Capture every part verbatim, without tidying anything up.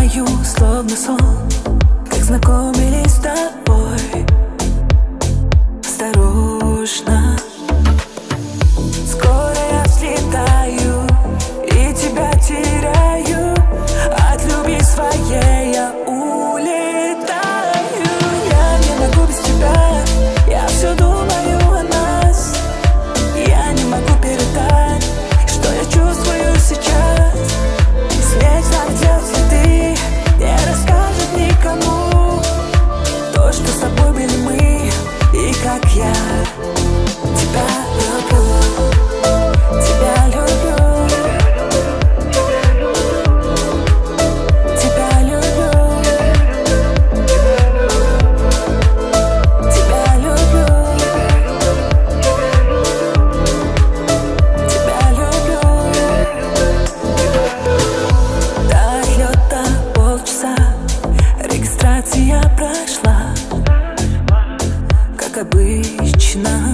знаю, словно сон, как знакомились с тобой. Осторожно, скоро я взлетаю и тебя теряю. От любви своей я улетаю. Я не могу без тебя, я все думаю о нас. Я не могу передать, что я чувствую сейчас. Свет найдет следы, не расскажет никому то, что с собой были мы, и как я тебя люблю, тебя люблю, тебя люблю, тебя люблю, тебя люблю. До отлета полчаса, регистрация прошла, как обычно.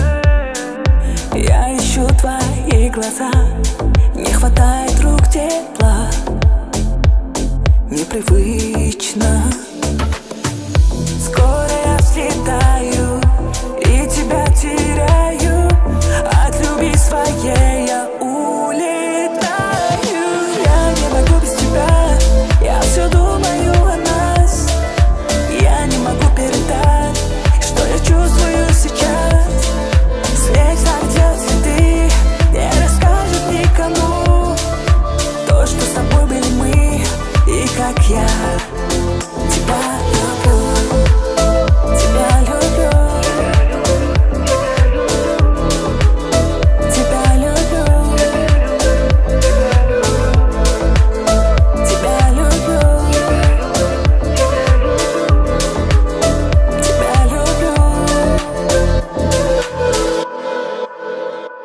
Я ищу твои глаза, не хватает рук тепла, непривычно.